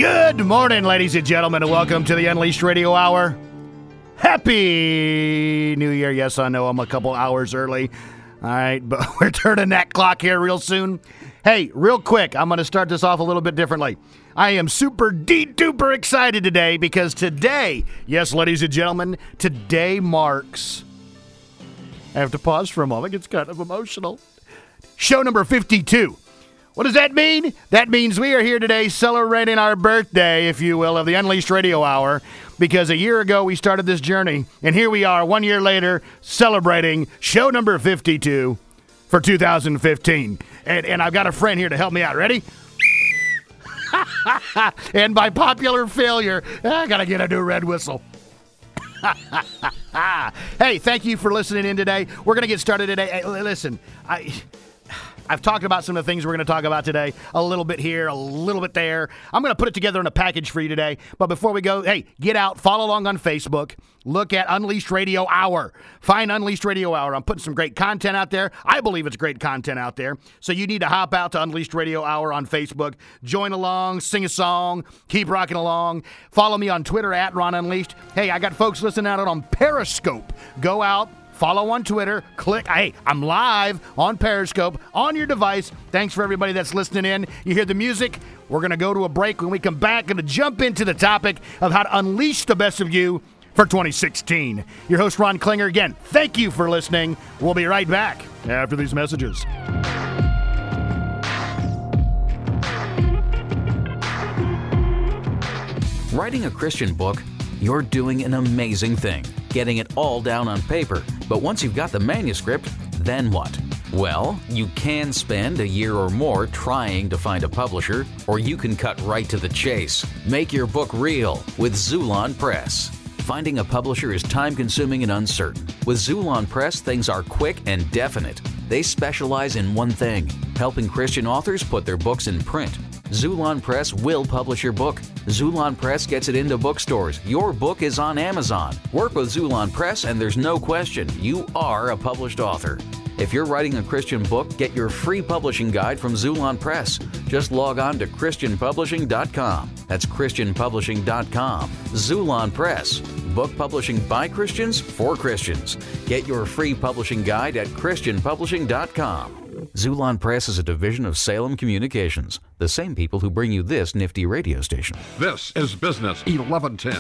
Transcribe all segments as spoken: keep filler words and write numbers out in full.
Good morning, ladies and gentlemen, and welcome to the Unleashed Radio Hour. Happy New Year. Yes, I know I'm a couple hours early. All right, but we're turning that clock here real soon. Hey, real quick, I'm going to start this off a little bit differently. I am super de-duper excited today because today, yes, ladies and gentlemen, today marks, I have to pause for a moment, it's kind of emotional, show number fifty-two. What does that mean? That means we are here today celebrating our birthday, if you will, of the Unleashed Radio Hour, because a year ago we started this journey, and here we are one year later celebrating show number fifty-two for two thousand fifteen. And, and I've got a friend here to help me out. Ready? And by popular failure, I got to get a new red whistle. Hey, thank you for listening in today. We're going to get started today. Hey, listen, I... I've talked about some of the things we're going to talk about today, a little bit here, a little bit there. I'm going to put it together in a package for you today. But before we go, hey, get out, follow along on Facebook. Look at Unleashed Radio Hour. Find Unleashed Radio Hour. I'm putting some great content out there. I believe it's great content out there. So you need to hop out to Unleashed Radio Hour on Facebook. Join along, sing a song, keep rocking along. Follow me on Twitter at Ron Unleashed. Hey, I got folks listening out on Periscope. Go out. Follow on Twitter, click, hey, I'm live on Periscope, on your device. Thanks for everybody that's listening in. You hear the music? We're going to go to a break. When we come back, going to jump into the topic of how to unleash the best of you for twenty sixteen. Your host, Ron Klinger, again, thank you for listening. We'll be right back after these messages. Writing a Christian book, you're doing an amazing thing, getting it all down on paper. But once you've got the manuscript, then what? Well, you can spend a year or more trying to find a publisher, or you can cut right to the chase. Make your book real with Xulon Press. Finding a publisher is time-consuming and uncertain. With Xulon Press, things are quick and definite. They specialize in one thing, helping Christian authors put their books in print. Xulon Press will publish your book. Xulon Press gets it into bookstores. Your book is on Amazon. Work with Xulon Press and there's no question, you are a published author. If you're writing a Christian book, get your free publishing guide from Xulon Press. Just log on to Christian Publishing dot com. That's Christian Publishing dot com. Xulon Press. Book publishing by Christians for Christians. Get your free publishing guide at Christian Publishing dot com. Xulon Press is a division of Salem Communications, the same people who bring you this nifty radio station. This is Business eleven ten.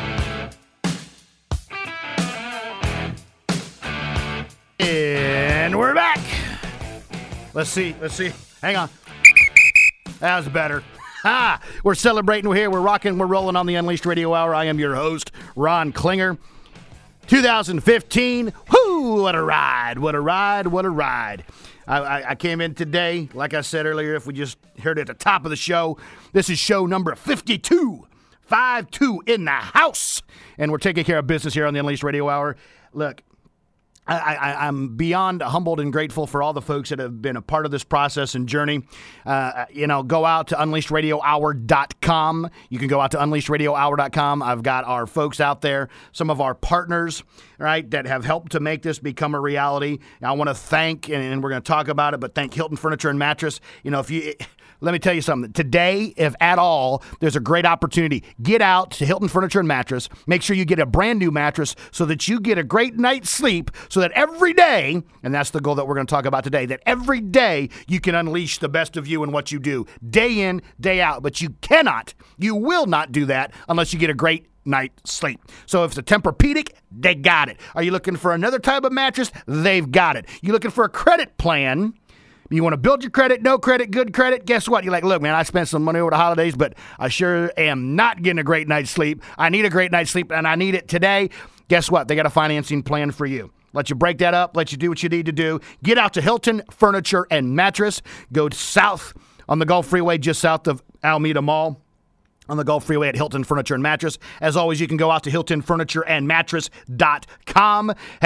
And we're back. Let's see. Let's see. Hang on. That was better. Ha! We're celebrating. We're here. We're rocking. We're rolling on the Unleashed Radio Hour. I am your host, Ron Klinger. two thousand fifteen. Whoo! What a ride. What a ride. What a ride. I, I, I came in today, like I said earlier, if we just heard it at the top of the show, this is show number fifty-two. five two in the house. And we're taking care of business here on the Unleashed Radio Hour. Look, I, I, I'm beyond humbled and grateful for all the folks that have been a part of this process and journey. Uh, you know, go out to unleashed radio hour dot com. You can go out to unleashed radio hour dot com. I've got our folks out there, some of our partners, right, that have helped to make this become a reality. I want to thank, and we're going to talk about it, but thank Hilton Furniture and Mattress. You know, if you... Let me tell you something. Today, if at all, there's a great opportunity. Get out to Hilton Furniture and Mattress. Make sure you get a brand new mattress so that you get a great night's sleep so that every day, and that's the goal that we're going to talk about today, that every day you can unleash the best of you in what you do, day in, day out. But you cannot, you will not do that unless you get a great night's sleep. So if it's a Tempur-Pedic, they got it. Are you looking for another type of mattress? They've got it. You looking for a credit plan? You want to build your credit, no credit, good credit? Guess what? You're like, look, man, I spent some money over the holidays, but I sure am not getting a great night's sleep. I need a great night's sleep, and I need it today. Guess what? They got a financing plan for you. Let you break that up. Let you do what you need to do. Get out to Hilton Furniture and Mattress. Go south on the Gulf Freeway, just south of Alameda Mall. On the Gulf Freeway at Hilton Furniture and Mattress. As always, you can go out to hilton furniture and mattress dot com. Hey,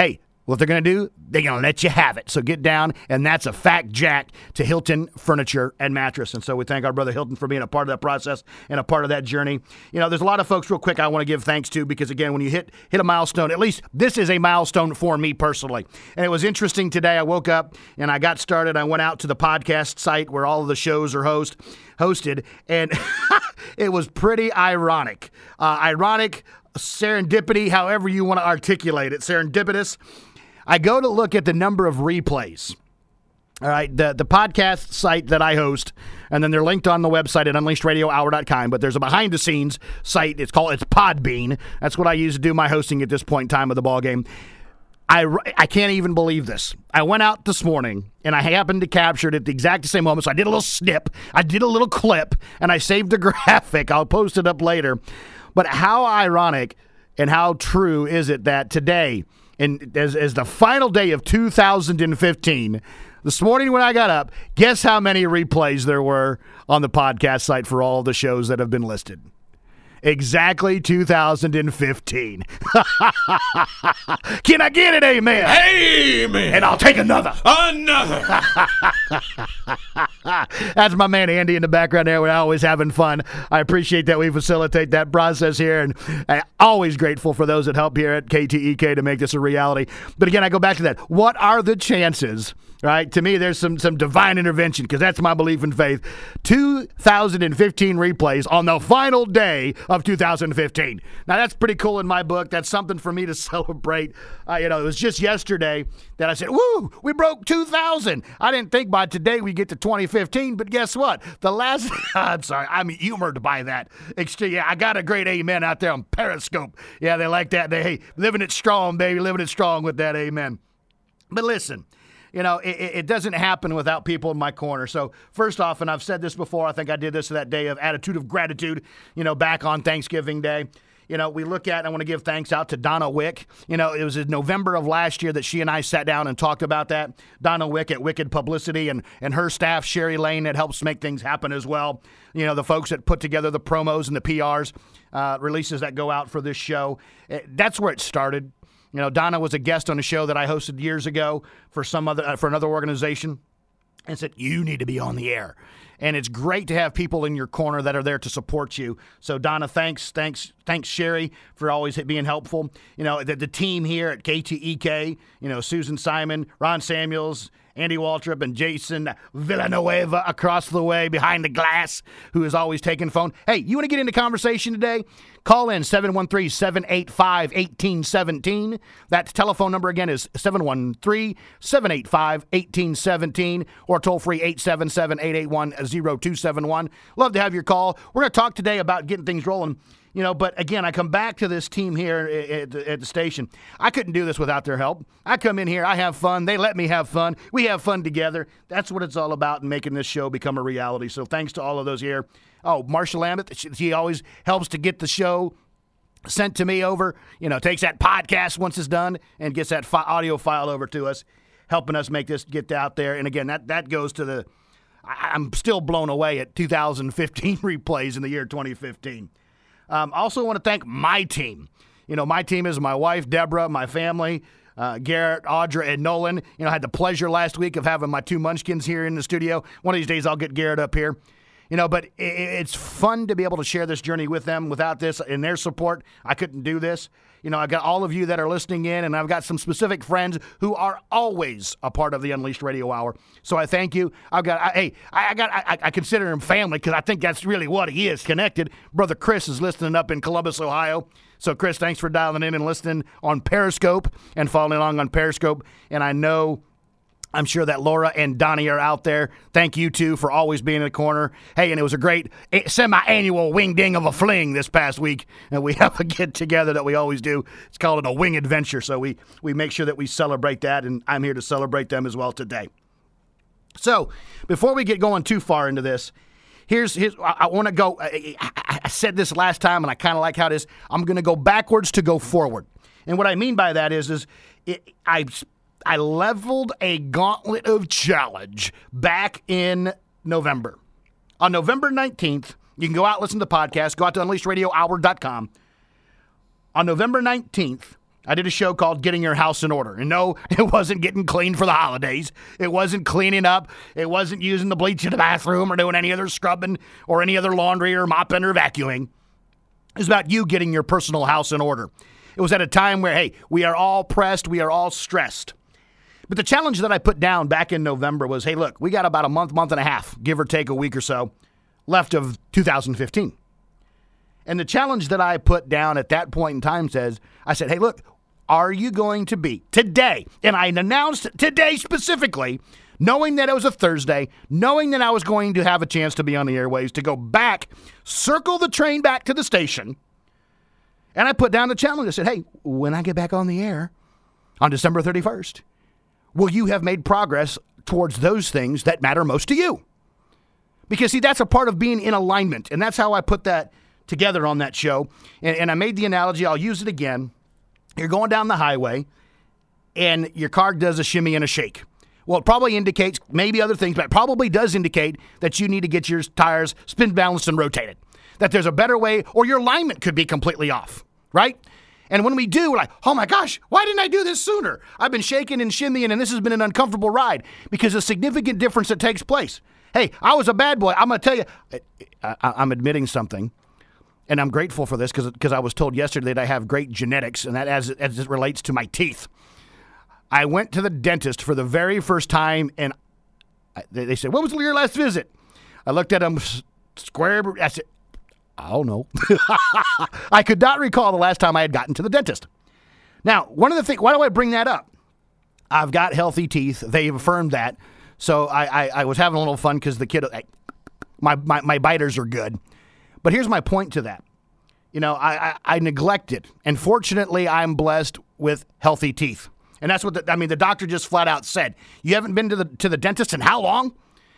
what they're going to do, they're going to let you have it. So get down, and that's a fact jack to Hilton Furniture and Mattress. And so we thank our brother Hilton for being a part of that process and a part of that journey. You know, there's a lot of folks real quick I want to give thanks to because, again, when you hit hit a milestone, at least this is a milestone for me personally. And it was interesting today. I woke up and I got started. I went out to the podcast site where all of the shows are host, hosted, and it was pretty ironic. Uh, ironic, serendipity, however you want to articulate it, serendipitous. I go to look at the number of replays. All right, the, the podcast site that I host, and then they're linked on the website at unleashed radio hour dot com, but there's a behind-the-scenes site. It's called, it's Podbean. That's what I use to do my hosting at this point in time of the ballgame. I, I can't even believe this. I went out this morning, and I happened to capture it at the exact same moment, so I did a little snip. I did a little clip, and I saved the graphic. I'll post it up later. But how ironic and how true is it that today, and as, as the final day of two thousand fifteen, this morning when I got up, guess how many replays there were on the podcast site for all of the shows that have been listed? Exactly two thousand fifteen. Can I get it, amen? Amen. And I'll take another. Another. That's my man Andy in the background there. We're always having fun. I appreciate that we facilitate that process here, and I'm always grateful for those that help here at K T E K to make this a reality. But again, I go back to that. What are the chances? Right? To me, there's some some divine intervention because that's my belief in faith. two thousand fifteen replays on the final day of two thousand fifteen. Now, that's pretty cool in my book. That's something for me to celebrate. Uh, you know, it was just yesterday that I said, woo, we broke two thousand. I didn't think by today we get to twenty fifteen, but guess what? The last, I'm sorry, I'm humored by that. Yeah, I got a great amen out there on Periscope. Yeah, they like that. They, hey, living it strong, baby, living it strong with that amen. But listen. You know, it, it doesn't happen without people in my corner. So first off, and I've said this before, I think I did this that day of attitude of gratitude, you know, back on Thanksgiving Day. You know, we look at, and I want to give thanks out to Donna Wick. You know, it was in November of last year that she and I sat down and talked about that. Donna Wick at Wicked Publicity and, and her staff, Sherry Lane, that helps make things happen as well. You know, the folks that put together the promos and the P Rs, uh, releases that go out for this show. That's where it started. You know, Donna was a guest on a show that I hosted years ago for some other uh, for another organization, and said, you need to be on the air. And it's great to have people in your corner that are there to support you. So, Donna, thanks, thanks, thanks, Sherry, for always being helpful. You know, the, the team here at K T E K, you know, Susan Simon, Ron Samuels, Andy Waltrip, and Jason Villanueva across the way behind the glass, who is always taking phone. Hey, you want to get into conversation today? Call in seven one three, seven eight five, one eight one seven. That telephone number again is seven one three, seven eight five, one eight one seven, or toll free eight seven seven, eight eight one, zero two seven one. Love to have your call. We're going to talk today about getting things rolling. You know, but again, I come back to this team here at the, at the station. I couldn't do this without their help. I come in here, I have fun. They let me have fun. We have fun together. That's what it's all about in making this show become a reality. So thanks to all of those here. Oh, Marsha Lambeth, she, she always helps to get the show sent to me over. You know, takes that podcast once it's done and gets that fi- audio file over to us, helping us make this get out there. And again, that, that goes to the, I, I'm still blown away at two thousand fifteen replays in the year twenty fifteen. Um, also want to thank my team. You know, my team is my wife, Deborah, my family, uh, Garrett, Audra, and Nolan. You know, I had the pleasure last week of having my two munchkins here in the studio. One of these days I'll get Garrett up here. You know, but it, it's fun to be able to share this journey with them. Without this and their support, I couldn't do this. You know, I've got all of you that are listening in, and I've got some specific friends who are always a part of the Unleashed Radio Hour. So I thank you. I've got, I, hey, I, I got, I, I consider him family because I think that's really what he is, connected. Brother Chris is listening up in Columbus, Ohio. So, Chris, thanks for dialing in and listening on Periscope and following along on Periscope. And I know, I'm sure that Laura and Donnie are out there. Thank you, too, for always being in the corner. Hey, and it was a great semi-annual wing ding of a fling this past week. And we have a get-together that we always do. It's called a wing adventure. So we, we make sure that we celebrate that, and I'm here to celebrate them as well today. So before we get going too far into this, here's, here's I, I want to go. I, I, I said this last time, and I kind of like how it is. I'm going to go backwards to go forward. And what I mean by that is, is it, I I leveled a gauntlet of challenge back in November. On November nineteenth, you can go out and listen to the podcast. Go out to unleashed radio hour dot com. On November nineteenth, I did a show called Getting Your House in Order. And no, it wasn't getting clean for the holidays. It wasn't cleaning up. It wasn't using the bleach in the bathroom or doing any other scrubbing or any other laundry or mopping or vacuuming. It was about you getting your personal house in order. It was at a time where, hey, we are all pressed. We are all stressed. But the challenge that I put down back in November was, hey, look, we got about a month, month and a half, give or take a week or so, left of two thousand fifteen. And the challenge that I put down at that point in time says, I said, hey, look, are you going to be today? And I announced today specifically, knowing that it was a Thursday, knowing that I was going to have a chance to be on the airwaves, to go back, circle the train back to the station. And I put down the challenge. I said, hey, when I get back on the air on December thirty-first, will you have made progress towards those things that matter most to you? Because, see, that's a part of being in alignment. And that's how I put that together on that show. And, and I made the analogy. I'll use it again. You're going down the highway, and your car does a shimmy and a shake. Well, it probably indicates maybe other things, but it probably does indicate that you need to get your tires spin balanced and rotated, that there's a better way, or your alignment could be completely off, right? And when we do, we're like, oh my gosh, why didn't I do this sooner? I've been shaking and shimmying, and this has been an uncomfortable ride because of significant difference that takes place. Hey, I was a bad boy. I'm going to tell you, I, I, I'm admitting something. And I'm grateful for this because I was told yesterday that I have great genetics, and that as, as it relates to my teeth. I went to the dentist for the very first time, and I, they said, when was your last visit? I looked at them square. I said, I don't know. I could not recall the last time I had gotten to the dentist. Now, one of the things, why do I bring that up? I've got healthy teeth. They've affirmed that. So I, I, I was having a little fun because the kid, I, my, my, my biters are good. But here's my point to that. You know, I, I, I neglect it. And fortunately, I'm blessed with healthy teeth. And that's what, the, I mean, the doctor just flat out said. You haven't been to the to the dentist in how long?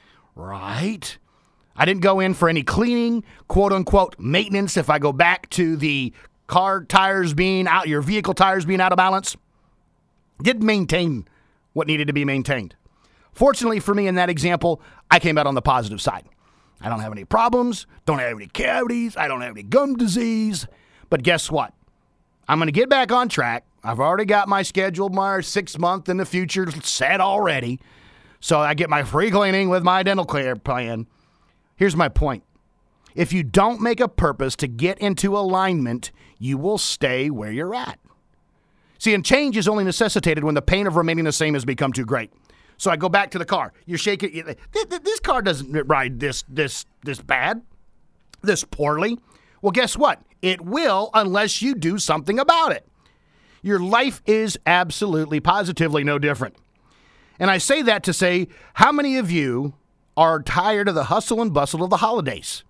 Right. I didn't go in for any cleaning, quote unquote, maintenance if I go back to the car tires being out, your vehicle tires being out of balance. Didn't maintain what needed to be maintained. Fortunately for me in that example, I came out on the positive side. I don't have any problems, don't have any cavities, I don't have any gum disease. But guess what? I'm going to get back on track. I've already got my schedule, my six month in the future set already. So I get my free cleaning with my dental care plan. Here's my point. If you don't make a purpose to get into alignment, you will stay where you're at. See, and change is only necessitated when the pain of remaining the same has become too great. So I go back to the car. You're shaking. You, this car doesn't ride this this this bad, this poorly. Well, guess what? It will unless you do something about it. Your life is absolutely, positively no different. And I say that to say, how many of you are tired of the hustle and bustle of the holidays?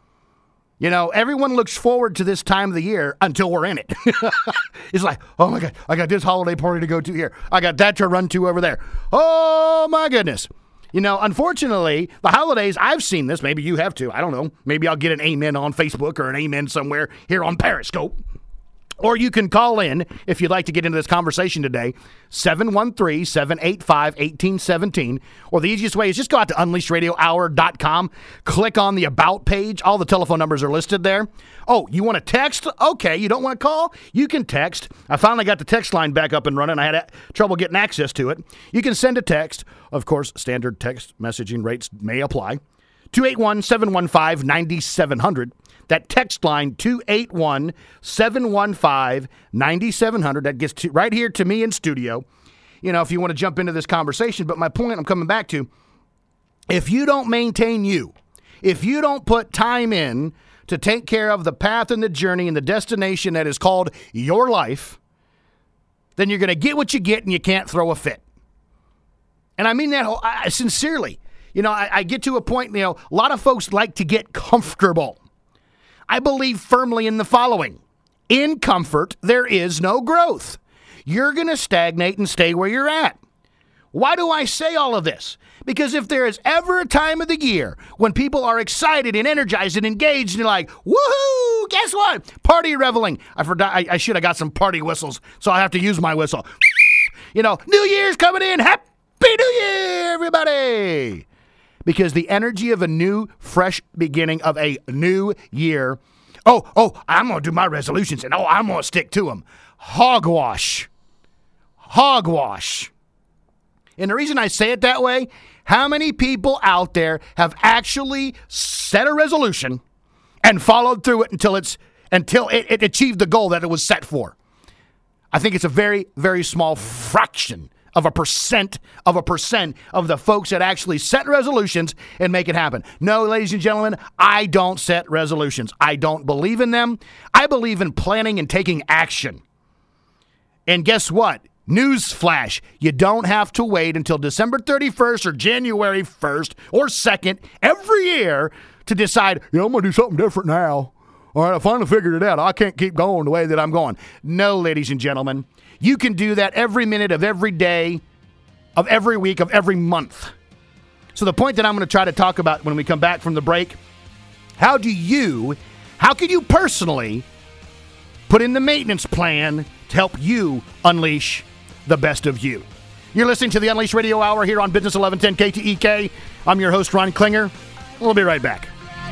You know, everyone looks forward to this time of the year until we're in it. It's like, oh my God, I got this holiday party to go to here. I got that to run to over there. Oh my goodness. You know, unfortunately, the holidays, I've seen this. Maybe you have too. I don't know. Maybe I'll get an amen on Facebook or an amen somewhere here on Periscope. Or you can call in if you'd like to get into this conversation today, seven one three, seven eight five, one eight one seven. Or the easiest way is just go out to unleashed radio hour dot com, click on the About page. All the telephone numbers are listed there. Oh, you want to text? Okay, you don't want to call? You can text. I finally got the text line back up and running. I had trouble getting access to it. You can send a text. Of course, standard text messaging rates may apply. two eight one, seven one five, nine seven zero zero. That text line, two eight one, seven one five, nine seven zero zero. That gets to, right here to me in studio. You know, if you want to jump into this conversation. But my point I'm coming back to, if you don't maintain you, if you don't put time in to take care of the path and the journey and the destination that is called your life, then you're going to get what you get and you can't throw a fit. And I mean that whole, I, sincerely. You know, I, I get to a point, you know, a lot of folks like to get comfortable. I believe firmly in the following. In comfort, there is no growth. You're going to stagnate and stay where you're at. Why do I say all of this? Because if there is ever a time of the year when people are excited and energized and engaged and you're like, woohoo, guess what? Party reveling. I forgot, I, I should have got some party whistles, so I have to use my whistle. You know, New Year's coming in. Happy New Year, everybody. Because the energy of a new, fresh beginning of a new year Oh, oh, I'm going to do my resolutions, and oh, I'm going to stick to them. Hogwash. Hogwash. And the reason I say it that way, how many people out there have actually set a resolution and followed through it until it's until it, it achieved the goal that it was set for? I think it's a very, very small fraction of a percent of a percent of the folks that actually set resolutions and make it happen. No, ladies and gentlemen, I don't set resolutions. I don't believe in them. I believe in planning and taking action. And guess what? Newsflash, you don't have to wait until December thirty-first or January first or second every year to decide, you know, I'm going to do something different now. All right, I finally figured it out. I can't keep going the way that I'm going. No, ladies and gentlemen, you can do that every minute of every day, of every week, of every month. So the point that I'm going to try to talk about when we come back from the break, how do you, how can you personally put in the maintenance plan to help you unleash the best of you? You're listening to the Unleashed Radio Hour here on Business eleven ten K T E K. I'm your host, Ron Klinger. We'll be right back.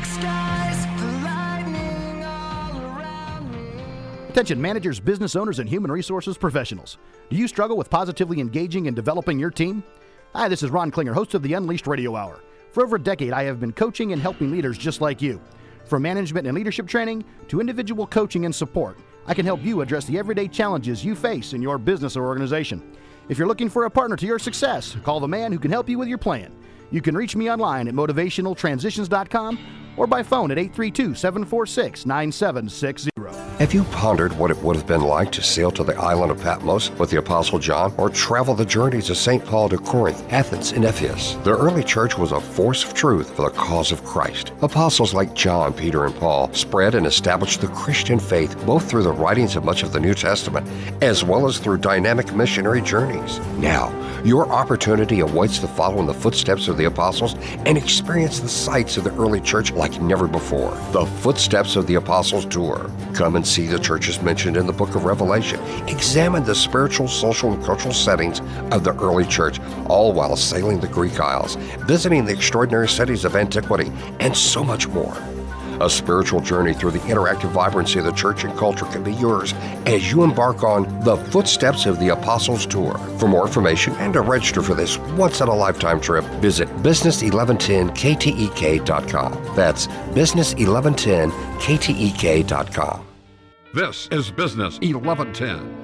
Attention managers, business owners, and human resources professionals. Do you struggle with positively engaging and developing your team? Hi, this is Ron Klinger, host of the Unleashed Radio Hour. For over a decade, I have been coaching and helping leaders just like you. From management and leadership training to individual coaching and support, I can help you address the everyday challenges you face in your business or organization. If you're looking for a partner to your success, call the man who can help you with your plan. You can reach me online at motivational transitions dot com or by phone at eight three two, seven four six, nine seven six zero. Have you pondered what it would have been like to sail to the island of Patmos with the Apostle John, or travel the journeys of Saint Paul to Corinth, Athens, and Ephesus? The early church was a force of truth for the cause of Christ. Apostles like John, Peter, and Paul spread and established the Christian faith both through the writings of much of the New Testament as well as through dynamic missionary journeys. Now, your opportunity awaits to follow in the footsteps of the apostles and experience the sights of the early church like never before. The Footsteps of the Apostles Tour. Come and see the churches mentioned in the book of Revelation. Examine the spiritual, social, and cultural settings of the early church, all while sailing the Greek Isles, visiting the extraordinary cities of antiquity, and so much more. A spiritual journey through the interactive vibrancy of the church and culture can be yours as you embark on the Footsteps of the Apostles Tour. For more information and to register for this once-in-a-lifetime trip, visit business eleven ten K T E K dot com. That's business eleven ten K T E K dot com. This is Business eleven ten.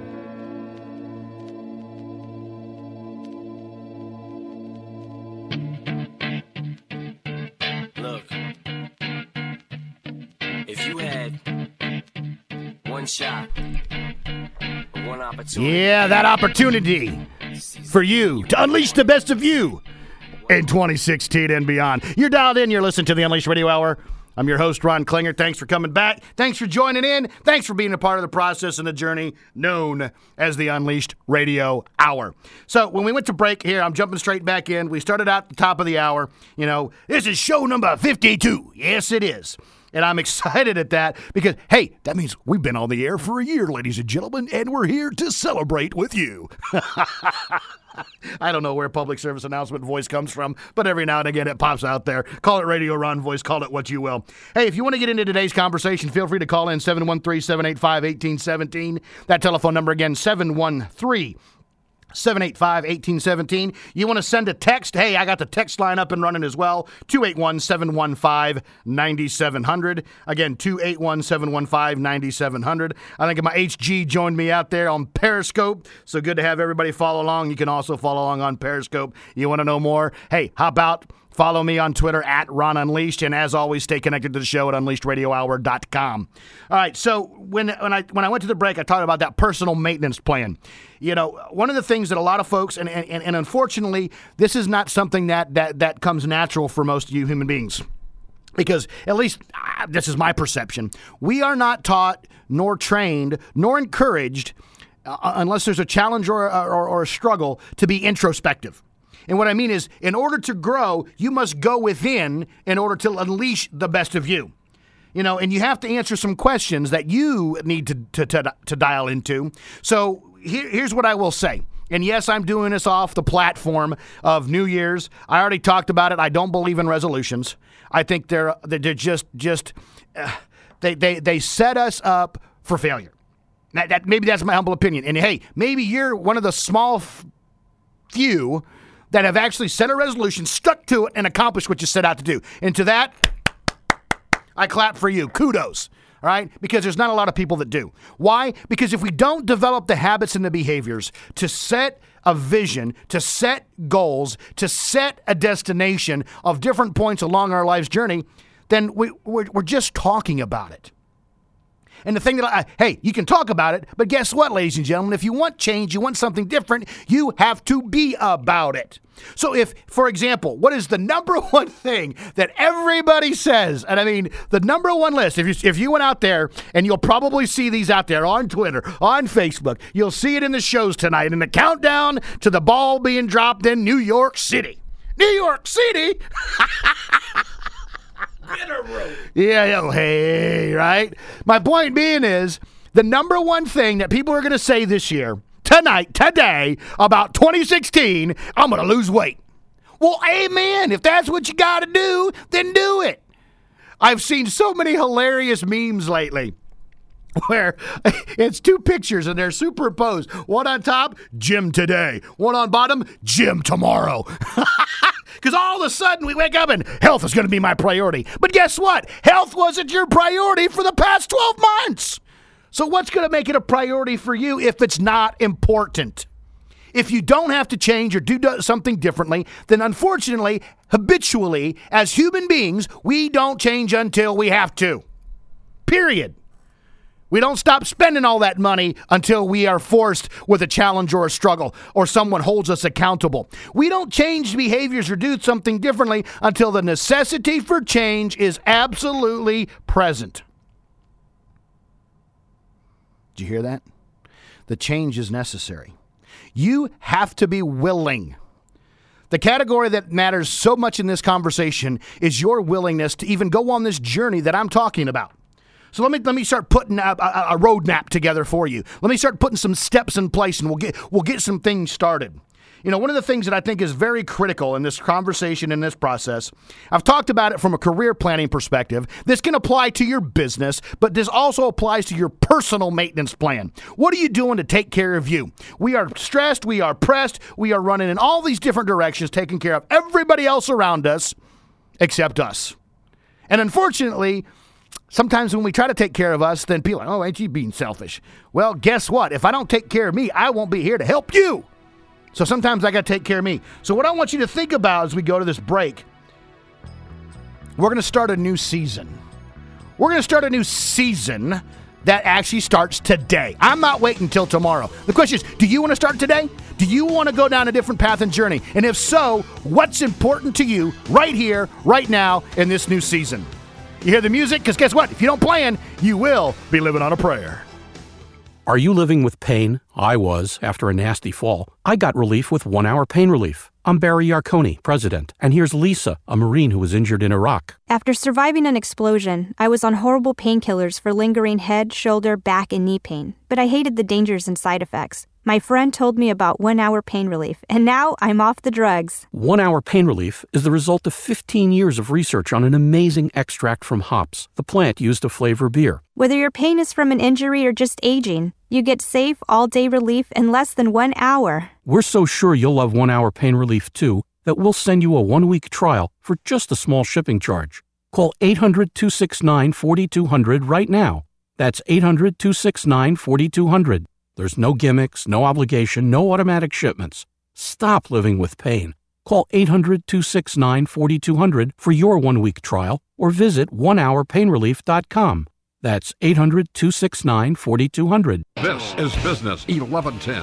Shot. One opportunity. Yeah, that opportunity for you to unleash the best of you in twenty sixteen and beyond. You're dialed in. You're listening to the Unleashed Radio Hour. I'm your host, Ron Klinger. Thanks for coming back. Thanks for joining in. Thanks for being a part of the process and the journey known as the Unleashed Radio Hour. So when we went to break here, I'm jumping straight back in. We started out at the top of the hour. You know, this is show number fifty-two. Yes, it is. And I'm excited at that because, hey, that means we've been on the air for a year, ladies and gentlemen, and we're here to celebrate with you. I don't know where public service announcement voice comes from, but every now and again it pops out there. Call it Radio Ron voice, call it what you will. Hey, if you want to get into today's conversation, feel free to call in seven one three, seven eight five, one eight one seven. That telephone number again, seven one three, seven eight five, one eight one seven. You want to send a text? Hey, I got the text line up and running as well. two eight one, seven one five, nine seven zero zero. Again, two eight one, seven one five, nine seven zero zero. I think my H G joined me out there on Periscope. So good to have everybody follow along. You can also follow along on Periscope. You want to know more? Hey, how about follow me on Twitter at Ron Unleashed, and as always, stay connected to the show at unleashed radio hour dot com. All right, so when when I when I went to the break, I talked about that personal maintenance plan. You know, one of the things that a lot of folks, and and, and unfortunately, this is not something that, that, that comes natural for most of you human beings. Because, at least, ah, this is my perception, we are not taught, nor trained, nor encouraged, uh, unless there's a challenge or, or, or a struggle, to be introspective. And what I mean is, in order to grow, you must go within in order to unleash the best of you. You know, and you have to answer some questions that you need to to, to, to dial into. So here, here's what I will say. And yes, I'm doing this off the platform of New Year's. I already talked about it. I don't believe in resolutions. I think they're they're just just uh, They they they set us up for failure. That, that maybe that's my humble opinion. And hey, maybe you're one of the small f- few that have actually set a resolution, stuck to it, and accomplished what you set out to do. And to that, I clap for you. Kudos. All right? Because there's not a lot of people that do. Why? Because if we don't develop the habits and the behaviors to set a vision, to set goals, to set a destination of different points along our life's journey, then we, we're, we're just talking about it. And the thing that I, hey, you can talk about it, but guess what, ladies and gentlemen? If you want change, you want something different, you have to be about it. So if, for example, what is the number one thing that everybody says? And I mean, the number one list, if you, if you went out there, and you'll probably see these out there on Twitter, on Facebook, you'll see it in the shows tonight, in the countdown to the ball being dropped in New York City. New York City? Yeah, yeah, hey, right? My point being is, the number one thing that people are going to say this year, tonight, today, about twenty sixteen, I'm going to lose weight. Well, amen. If that's what you got to do, then do it. I've seen so many hilarious memes lately where it's two pictures and they're superimposed. One on top, gym today. One on bottom, gym tomorrow. Because all of a sudden we wake up and health is going to be my priority. But guess what? Health wasn't your priority for the past twelve months. So what's going to make it a priority for you if it's not important? If you don't have to change or do something differently, then unfortunately, habitually, as human beings, we don't change until we have to. Period. We don't stop spending all that money until we are forced with a challenge or a struggle or someone holds us accountable. We don't change behaviors or do something differently until the necessity for change is absolutely present. Did you hear that? The change is necessary. You have to be willing. The category that matters so much in this conversation is your willingness to even go on this journey that I'm talking about. So let me let me start putting a, a, a roadmap together for you. Let me start putting some steps in place, and we'll get we'll get some things started. You know, one of the things that I think is very critical in this conversation, in this process, I've talked about it from a career planning perspective. This can apply to your business, but this also applies to your personal maintenance plan. What are you doing to take care of you? We are stressed, we are pressed, we are running in all these different directions, taking care of everybody else around us except us. And unfortunately, sometimes when we try to take care of us, then people are like, oh, ain't you being selfish? Well, guess what? If I don't take care of me, I won't be here to help you. So sometimes I got to take care of me. So what I want you to think about as we go to this break, we're going to start a new season. We're going to start a new season that actually starts today. I'm not waiting until tomorrow. The question is, do you want to start today? Do you want to go down a different path and journey? And if so, what's important to you right here, right now, in this new season? You hear the music? Because guess what? If you don't plan, you will be living on a prayer. Are you living with pain? I was, after a nasty fall. I got relief with One Hour Pain Relief. I'm Barry Yarkoni, president, and here's Lisa, a Marine who was injured in Iraq. After surviving an explosion, I was on horrible painkillers for lingering head, shoulder, back, and knee pain, but I hated the dangers and side effects. My friend told me about One Hour Pain Relief, and now I'm off the drugs. One Hour Pain Relief is the result of fifteen years of research on an amazing extract from hops, the plant used to flavor beer. Whether your pain is from an injury or just aging, you get safe, all-day relief in less than one hour. We're so sure you'll love One Hour Pain Relief, too, that we'll send you a one-week trial for just a small shipping charge. Call eight hundred, two six nine, four two zero zero right now. That's eight hundred, two six nine, four two zero zero. There's no gimmicks, no obligation, no automatic shipments. Stop living with pain. Call eight hundred, two six nine, four two zero zero for your one-week trial or visit one hour pain relief dot com. That's eight hundred, two six nine, four two zero zero. This is Business eleven ten.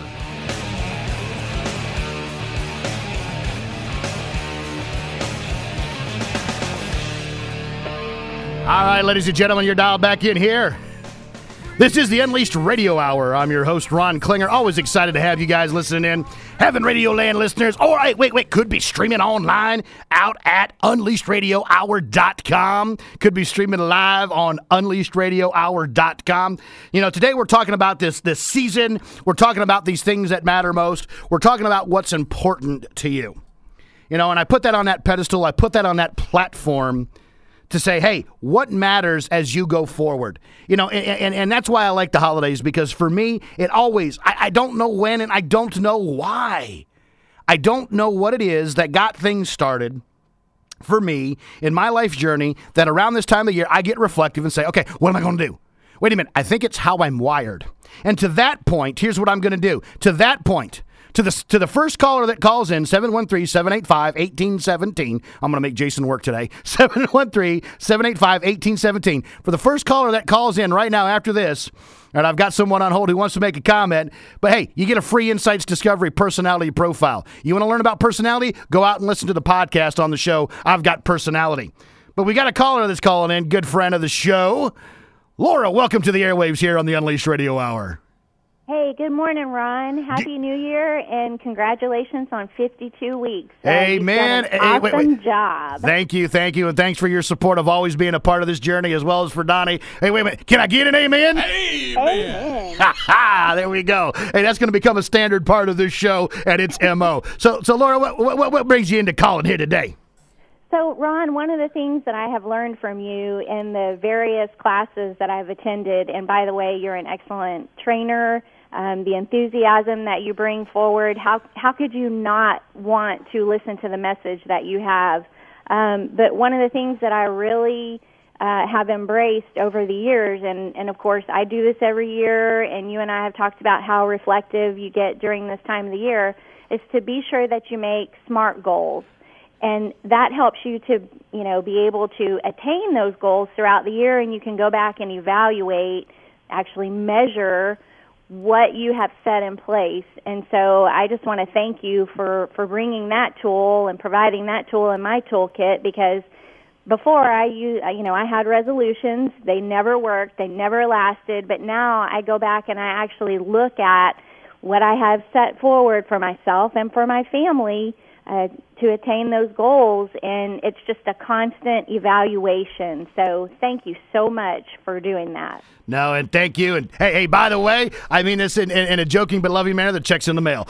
All right, ladies and gentlemen, you're dialed back in here. This is the Unleashed Radio Hour. I'm your host, Ron Klinger. Always excited to have you guys listening in. Having Radio Land listeners. All right, wait, wait. Could be streaming online out at unleashed radio hour dot com. Could be streaming live on unleashed radio hour dot com. You know, today we're talking about this, this season. We're talking about these things that matter most. We're talking about what's important to you. You know, and I put that on that pedestal. I put that on that platform to say, hey, what matters as you go forward? You know, and, and, and that's why I like the holidays, because for me, it always, I, I don't know when and I don't know why. I don't know what it is that got things started for me in my life journey that around this time of year, I get reflective and say, okay, what am I going to do? Wait a minute, I think it's how I'm wired. And to that point, here's what I'm going to do. To that point, To the to the first caller that calls in, seven one three, seven eight five, one eight one seven. I'm going to make Jason work today. seven one three, seven eight five, one eight one seven. For the first caller that calls in right now after this, and I've got someone on hold who wants to make a comment, but hey, you get a free Insights Discovery personality profile. You want to learn about personality? Go out and listen to the podcast on the show, I've Got Personality. But we got a caller that's calling in, good friend of the show. Laura, welcome to the airwaves here on the Unleashed Radio Hour. Hey, good morning, Ron. Happy New Year, and congratulations on fifty-two weeks. Hey, uh, man. Done an hey, awesome wait, wait. job. Thank you, thank you, and thanks for your support of always being a part of this journey, as well as for Donnie. Hey, wait a minute. Can I get an amen? Amen. Ha ha! There we go. Hey, that's going to become a standard part of this show and its M O. So, so Laura, what, what, what brings you into calling here today? So, Ron, one of the things that I have learned from you in the various classes that I've attended, and by the way, you're an excellent trainer. Um, the enthusiasm that you bring forward, how how could you not want to listen to the message that you have? Um, but one of the things that I really uh, have embraced over the years, and, and of course I do this every year, and you and I have talked about how reflective you get during this time of the year, is to be sure that you make SMART goals. And that helps you to, you know, be able to attain those goals throughout the year, and you can go back and evaluate, actually measure what you have set in place. And so I just want to thank you for, for bringing that tool and providing that tool in my toolkit, because before I use, you know, I had resolutions. They never worked. They never lasted. But now I go back and I actually look at what I have set forward for myself and for my family uh, to attain those goals, and it's just a constant evaluation. So thank you so much for doing that. No, and thank you. And hey, hey, by the way, I mean this in, in, in a joking but loving manner. The check's in the mail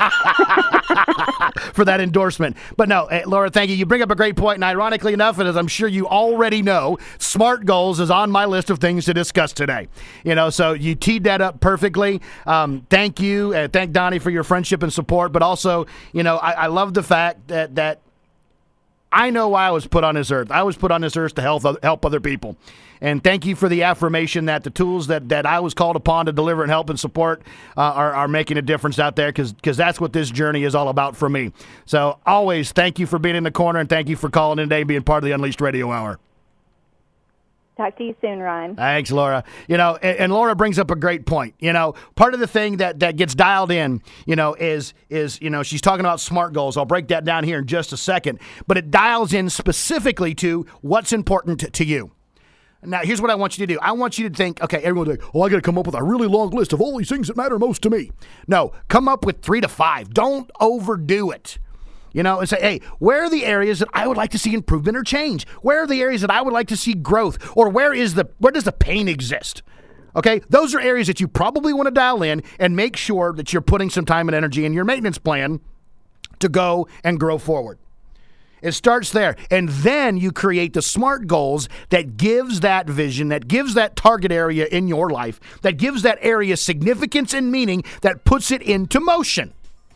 for that endorsement. But no, hey, Laura, thank you. You bring up a great point, and ironically enough, and as I'm sure you already know, SMART goals is on my list of things to discuss today. You know, so you teed that up perfectly. Um, thank you, and thank Donnie for your friendship and support. But also, you know, I, I love the fact that that I know why I was put on this earth. I was put on this earth to help help other people. And thank you for the affirmation that the tools that, that I was called upon to deliver and help and support uh, are, are making a difference out there, because because that's what this journey is all about for me. So always thank you for being in the corner, and thank you for calling in today and being part of the Unleashed Radio Hour. Talk to you soon, Ron. Thanks, Laura. You know, and, and Laura brings up a great point. You know, part of the thing that, that gets dialed in, you know, is, is, you know, she's talking about SMART goals. I'll break that down here in just a second. But it dials in specifically to what's important to, to you. Now, here's what I want you to do. I want you to think, okay, everyone's like, oh, I got to come up with a really long list of all these things that matter most to me. No, come up with three to five. Don't overdo it. You know, and say, hey, where are the areas that I would like to see improvement or change? Where are the areas that I would like to see growth? Or where is the where does the pain exist? Okay, those are areas that you probably want to dial in and make sure that you're putting some time and energy in your maintenance plan to go and grow forward. It starts there. And then you create the SMART goals that gives that vision, that gives that target area in your life, that gives that area significance and meaning, that puts it into motion.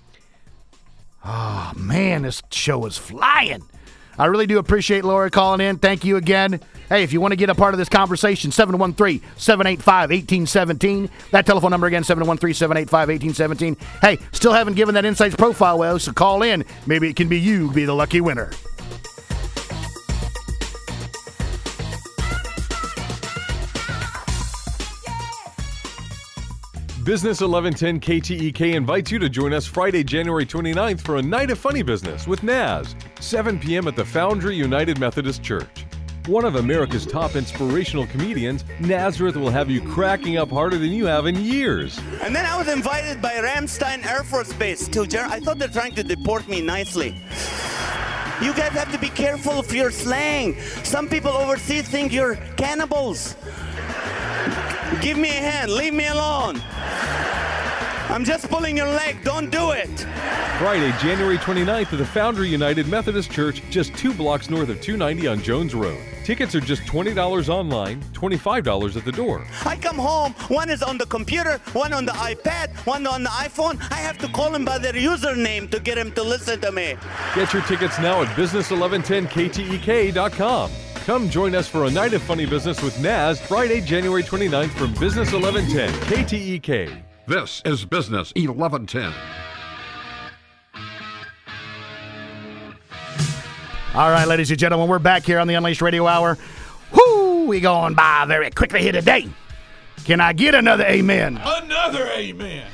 Oh, man, this show is flying. I really do appreciate Laura calling in. Thank you again. Hey, if you want to get a part of this conversation, seven one three, seven eight five, one eight one seven. That telephone number again, seven one three, seven eight five, one eight one seven. Hey, still haven't given that Insights profile well, so call in. Maybe it can be you be the lucky winner. Business eleven ten K T E K invites you to join us Friday, January twenty-ninth for a night of funny business with Naz, seven p.m. at the Foundry United Methodist Church. One of America's top inspirational comedians, Nazareth will have you cracking up harder than you have in years. And then I was invited by Ramstein Air Force Base to Ger- I thought they're trying to deport me nicely. You guys have to be careful of your slang. Some people overseas think you're cannibals. Give me a hand. Leave me alone. I'm just pulling your leg. Don't do it. Friday, January twenty-ninth at the Foundry United Methodist Church, just two blocks north of two ninety on Jones Road. Tickets are just twenty dollars online, twenty-five dollars at the door. I come home, one is on the computer, one on the iPad, one on the iPhone. I have to call him by their username to get him to listen to me. Get your tickets now at business eleven ten K T E K dot com. Come join us for a night of funny business with Naz, Friday, January twenty-ninth from Business eleven ten K T E K. This is Business eleven ten. All right, ladies and gentlemen, we're back here on the Unleashed Radio Hour. Whoo, we going by very quickly here today. Can I get another amen? Another amen.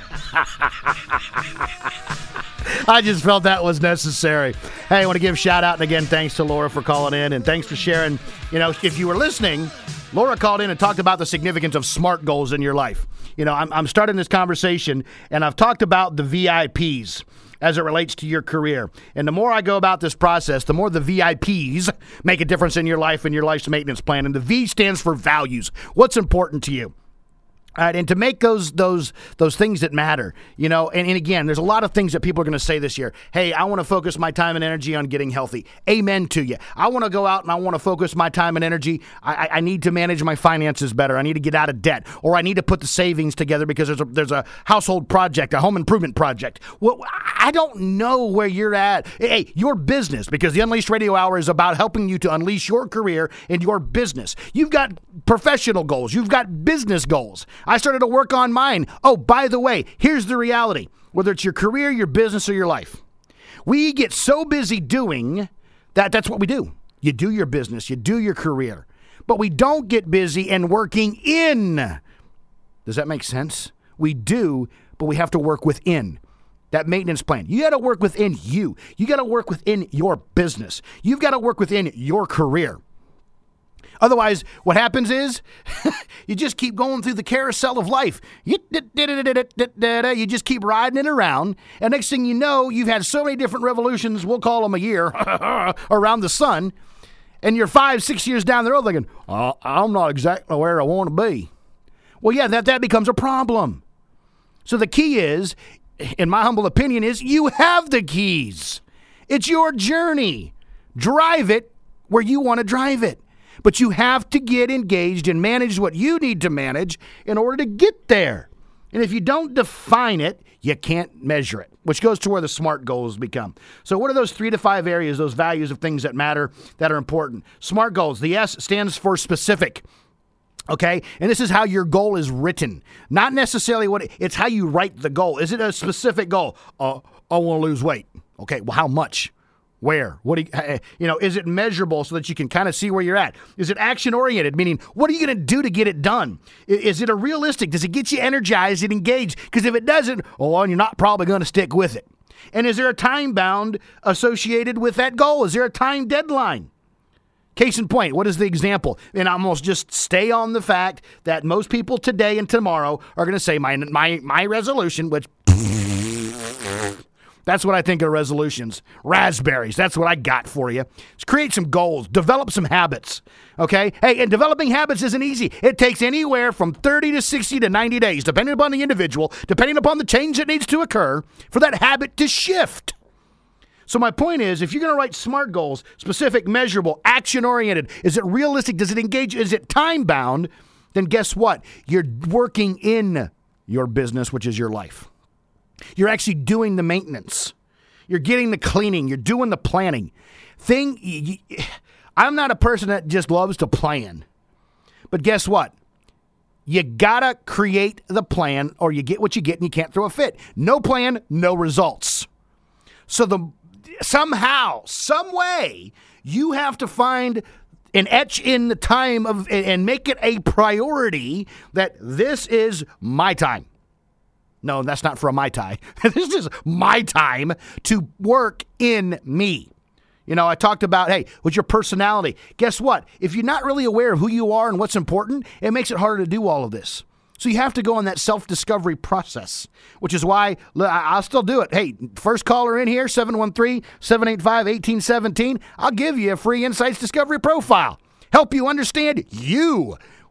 I just felt that was necessary. Hey, I want to give a shout out and again, thanks to Laura for calling in and thanks for sharing. You know, if you were listening, Laura called in and talked about the significance of SMART goals in your life. You know, I'm, I'm starting this conversation and I've talked about the V I Ps as it relates to your career. And the more I go about this process, the more the V I Ps make a difference in your life and your life's maintenance plan. And the V stands for values. What's important to you? All right, and to make those those those things that matter, you know, and, and again, there's a lot of things that people are going to say this year. Hey, I want to focus my time and energy on getting healthy. Amen to you. I want to go out and I want to focus my time and energy. I, I need to manage my finances better. I need to get out of debt, or I need to put the savings together because there's a there's a household project, a home improvement project. Well, I don't know where you're at. Hey, your business, because the Unleashed Radio Hour is about helping you to unleash your career and your business. You've got professional goals. You've got business goals. I started to work on mine. Oh, by the way, here's the reality. Whether it's your career, your business, or your life, we get so busy doing that. That's what we do. You do your business, you do your career, but we don't get busy and working in. Does that make sense? We do, but we have to work within that maintenance plan. You got to work within you. You got to work within your business. You've got to work within your career. Otherwise, what happens is you just keep going through the carousel of life. You just keep riding it around. And next thing you know, you've had so many different revolutions, we'll call them a year, around the sun. And you're five, six years down the road thinking, oh, I'm not exactly where I want to be. Well, yeah, that, that becomes a problem. So the key is, in my humble opinion, is you have the keys. It's your journey. Drive it where you want to drive it. But you have to get engaged and manage what you need to manage in order to get there. And if you don't define it, you can't measure it, which goes to where the SMART goals become. So what are those three to five areas, those values of things that matter, that are important? SMART goals. The S stands for specific. Okay? And this is how your goal is written. Not necessarily what, it, it's how you write the goal. Is it a specific goal? Uh, I want to lose weight. Okay, well, how much? Where? What do you, you know, is it measurable so that you can kind of see where you're at? Is it action-oriented, meaning what are you going to do to get it done? Is it a realistic? Does it get you energized and engaged? Because if it doesn't, well, you're not probably going to stick with it. And is there a time bound associated with that goal? Is there a time deadline? Case in point, what is the example? And I'm almost just stay on the fact that most people today and tomorrow are going to say my my my resolution, which that's what I think of resolutions. Raspberries. That's what I got for you. Let's create some goals. Develop some habits. Okay? Hey, and developing habits isn't easy. It takes anywhere from thirty to sixty to ninety days, depending upon the individual, depending upon the change that needs to occur, for that habit to shift. So my point is, if you're going to write SMART goals, specific, measurable, action-oriented, is it realistic? Does it engage? Is it time-bound? Then guess what? You're working in your business, which is your life. You're actually doing the maintenance. You're getting the cleaning. You're doing the planning. Thing. You, I'm not a person that just loves to plan. But guess what? You gotta create the plan or you get what you get and you can't throw a fit. No plan, no results. So the somehow, some way, you have to find and etch in the time of and make it a priority that this is my time. No, that's not for a Mai Tai. This is my time to work in me. You know, I talked about, hey, with your personality, guess what? If you're not really aware of who you are and what's important, it makes it harder to do all of this. So you have to go on that self-discovery process, which is why I'll still do it. Hey, first caller in here, seven one three, seven eight five, one eight one seven. I'll give you a free Insights Discovery Profile. Help you understand you.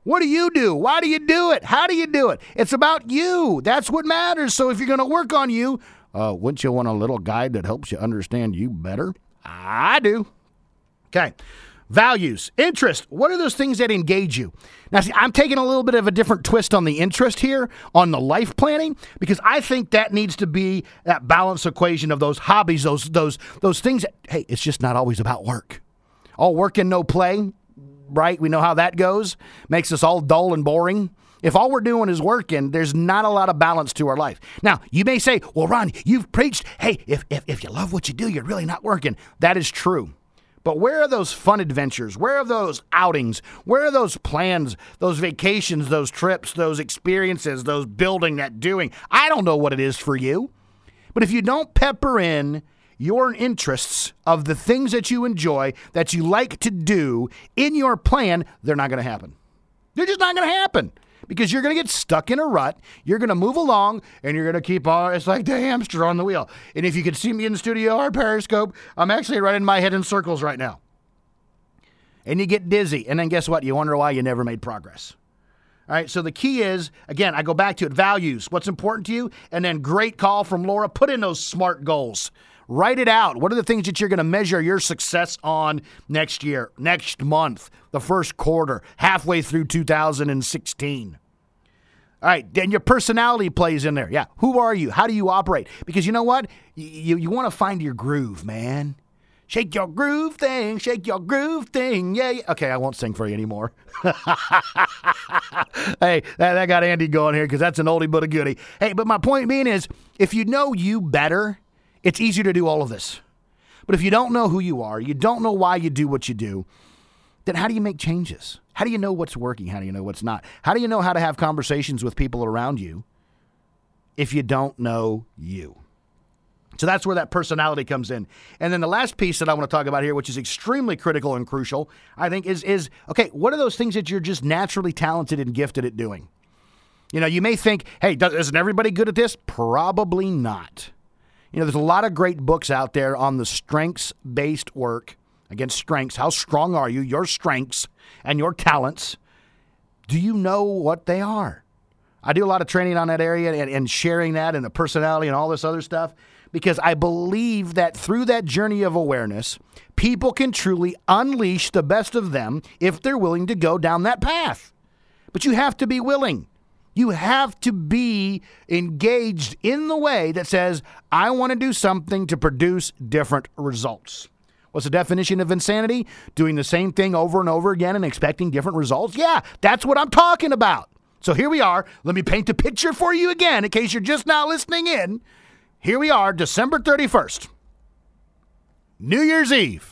What do you do? Why do you do it? How do you do it? It's about you. That's what matters. So if you're going to work on you, uh, wouldn't you want a little guide that helps you understand you better? I do. Okay. Values, interest. What are those things that engage you? Now, see, I'm taking a little bit of a different twist on the interest here, on the life planning, because I think that needs to be that balance equation of those hobbies, those those those things that, hey, it's just not always about work. All work and no play, right? We know how that goes. Makes us all dull and boring. If all we're doing is working, there's not a lot of balance to our life. Now, you may say, well, Ron, you've preached, hey, if if, if you love what you do, you're really not working. That is true. But where are those fun adventures? Where are those outings? Where are those plans, those vacations, those trips, those experiences, those building, that doing? I don't know what it is for you. But if you don't pepper in your interests of the things that you enjoy, that you like to do in your plan, they're not going to happen. They're just not going to happen. Because you're going to get stuck in a rut, you're going to move along, and you're going to keep on, it's like the hamster on the wheel. And if you could see me in the studio or Periscope, I'm actually running my head in circles right now. And you get dizzy, and then guess what? You wonder why you never made progress. All right, so the key is, again, I go back to it, values, what's important to you, and then great call from Laura, put in those SMART goals. Write it out. What are the things that you're going to measure your success on next year, next month, the first quarter, halfway through two thousand sixteen? All right, then your personality plays in there. Yeah, who are you? How do you operate? Because you know what? You, you want to find your groove, man. Shake your groove thing, shake your groove thing. Yeah, yeah. Okay, I won't sing for you anymore. Hey, that, that got Andy going here because that's an oldie but a goodie. Hey, but my point being is, if you know you better, it's easier to do all of this. But if you don't know who you are, you don't know why you do what you do, then how do you make changes? How do you know what's working? How do you know what's not? How do you know how to have conversations with people around you if you don't know you? So that's where that personality comes in. And then the last piece that I want to talk about here, which is extremely critical and crucial, I think is, is okay, what are those things that you're just naturally talented and gifted at doing? You know, you may think, hey, does, isn't everybody good at this? Probably not. You know, there's a lot of great books out there on the strengths-based work. Again, strengths. How strong are you? Your strengths and your talents. Do you know what they are? I do a lot of training on that area and, and sharing that and the personality and all this other stuff because I believe that through that journey of awareness, people can truly unleash the best of them if they're willing to go down that path. But you have to be willing. You have to be engaged in the way that says, I want to do something to produce different results. What's the definition of insanity? Doing the same thing over and over again and expecting different results? Yeah, that's what I'm talking about. So here we are. Let me paint the picture for you again in case you're just now listening in. Here we are, December thirty-first, New Year's Eve.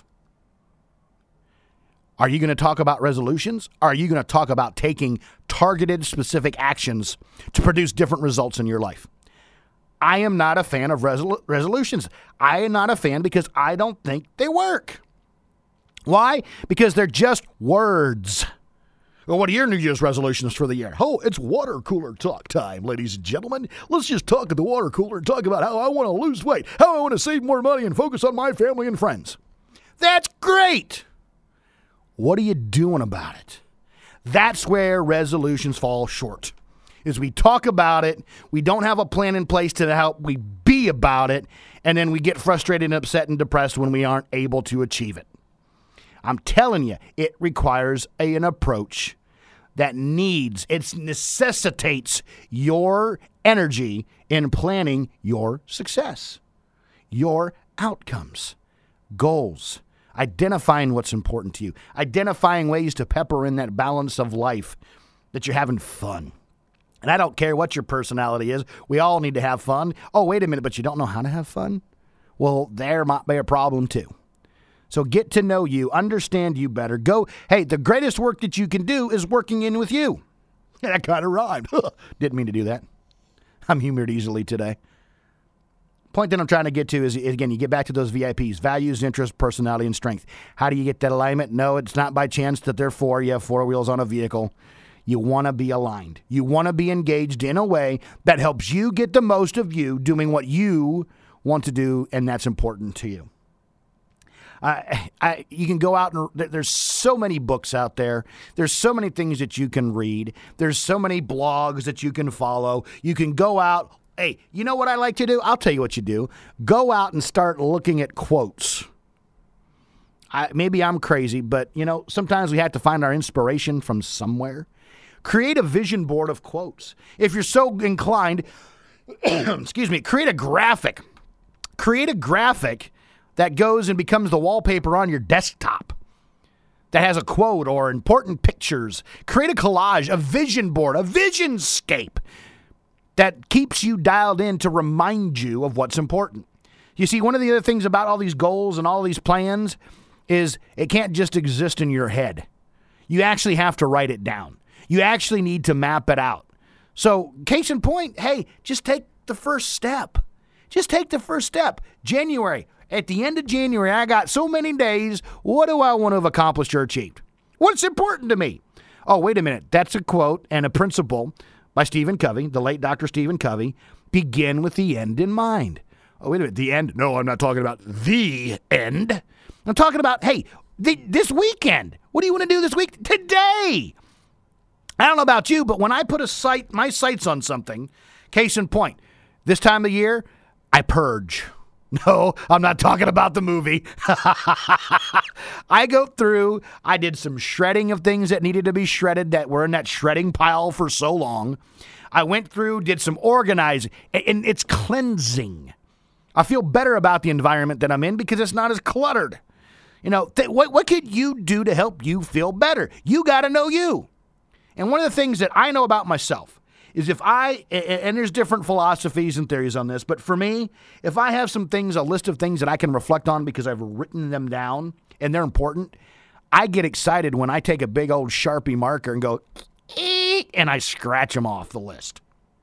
Are you going to talk about resolutions? Are you going to talk about taking targeted, specific actions to produce different results in your life? I am not a fan of resol- resolutions. I am not a fan because I don't think they work. Why? Because they're just words. Well, what are your New Year's resolutions for the year? Oh, it's water cooler talk time, ladies and gentlemen. Let's just talk at the water cooler and talk about how I want to lose weight, how I want to save more money and focus on my family and friends. That's great. What are you doing about it? That's where resolutions fall short. Is we talk about it, we don't have a plan in place to help we be about it, and then we get frustrated and upset and depressed when we aren't able to achieve it. I'm telling you, it requires a, an approach that needs, it necessitates your energy in planning your success, your outcomes, goals, identifying what's important to you, identifying ways to pepper in that balance of life that you're having fun. And I don't care what your personality is. We all need to have fun. Oh, wait a minute, but you don't know how to have fun? Well, there might be a problem too. So get to know you, understand you better. Go, hey, the greatest work that you can do is working in with you. That kind of rhymed. Didn't mean to do that. I'm humored easily today. Point that I'm trying to get to is, again, you get back to those V I Ps, values, interests, personality, and strength. How do you get that alignment? No, it's not by chance that they're four. You have four wheels on a vehicle. You want to be aligned. You want to be engaged in a way that helps you get the most of you doing what you want to do, and that's important to you. I, I, you can go out and there's so many books out there. There's so many things that you can read. There's so many blogs that you can follow. You can go out. Hey, you know what I like to do? I'll tell you what you do. Go out and start looking at quotes. I, maybe I'm crazy, but, you know, sometimes we have to find our inspiration from somewhere. Create a vision board of quotes. If you're so inclined, excuse me, create a graphic. Create a graphic that goes and becomes the wallpaper on your desktop that has a quote or important pictures. Create a collage, a vision board, a visionscape that keeps you dialed in to remind you of what's important. You see, one of the other things about all these goals and all these plans is it can't just exist in your head. You actually have to write it down. You actually need to map it out. So, case in point, hey, just take the first step. Just take the first step. January. At the end of January, I got so many days. What do I want to have accomplished or achieved? What's important to me? Oh, wait a minute. That's a quote and a principle by Stephen Covey, the late Doctor Stephen Covey. Begin with the end in mind. Oh, wait a minute. The end? No, I'm not talking about the end. I'm talking about, hey, the, this weekend. What do you want to do this week? Today. I don't know about you, but when I put a sight, my sights on something, case in point, this time of year, I purge. No, I'm not talking about the movie. I go through, I did some shredding of things that needed to be shredded that were in that shredding pile for so long. I went through, did some organizing, and it's cleansing. I feel better about the environment that I'm in because it's not as cluttered. You know, th- what, what could you do to help you feel better? You got to know you. And one of the things that I know about myself is if I, and there's different philosophies and theories on this, but for me, if I have some things, a list of things that I can reflect on because I've written them down and they're important, I get excited when I take a big old Sharpie marker and go, eek, and I scratch them off the list.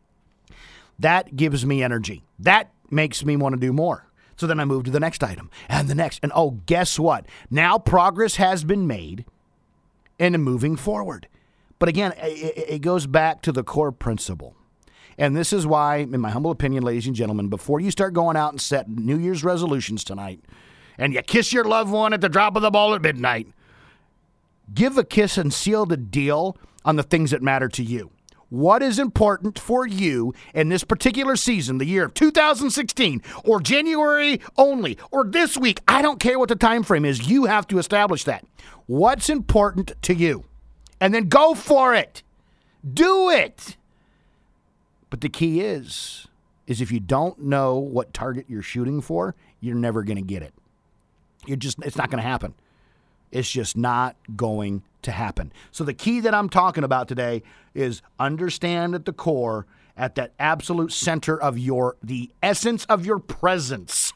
That gives me energy. That makes me want to do more. So then I move to the next item and the next. And oh, guess what? Now progress has been made and moving forward. But again, it goes back to the core principle. And this is why, in my humble opinion, ladies and gentlemen, before you start going out and set New Year's resolutions tonight, and you kiss your loved one at the drop of the ball at midnight, give a kiss and seal the deal on the things that matter to you. What is important for you in this particular season, the year of two thousand sixteen, or January only, or this week? I don't care what the time frame is. You have to establish that. What's important to you? And then go for it. Do it. But the key is, is if you don't know what target you're shooting for, you're never going to get it. You're just, it's not going to happen. It's just not going to happen. So the key that I'm talking about today is understand at the core, at that absolute center of your, the essence of your presence,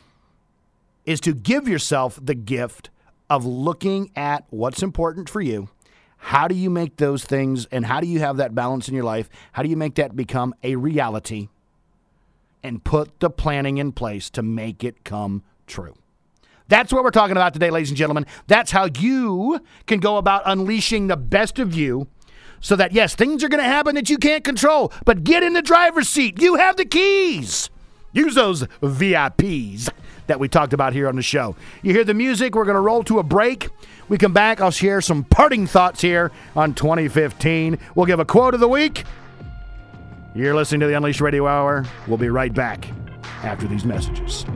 is to give yourself the gift of looking at what's important for you. How do you make those things, and how do you have that balance in your life? How do you make that become a reality and put the planning in place to make it come true? That's what we're talking about today, ladies and gentlemen. That's how you can go about unleashing the best of you so that, yes, things are going to happen that you can't control, but get in the driver's seat. You have the keys. Use those V I Ps that we talked about here on the show. You hear the music. We're going to roll to a break. We come back. I'll share some parting thoughts here on twenty fifteen. We'll give a quote of the week. You're listening to the Unleashed Radio Hour. We'll be right back after these messages.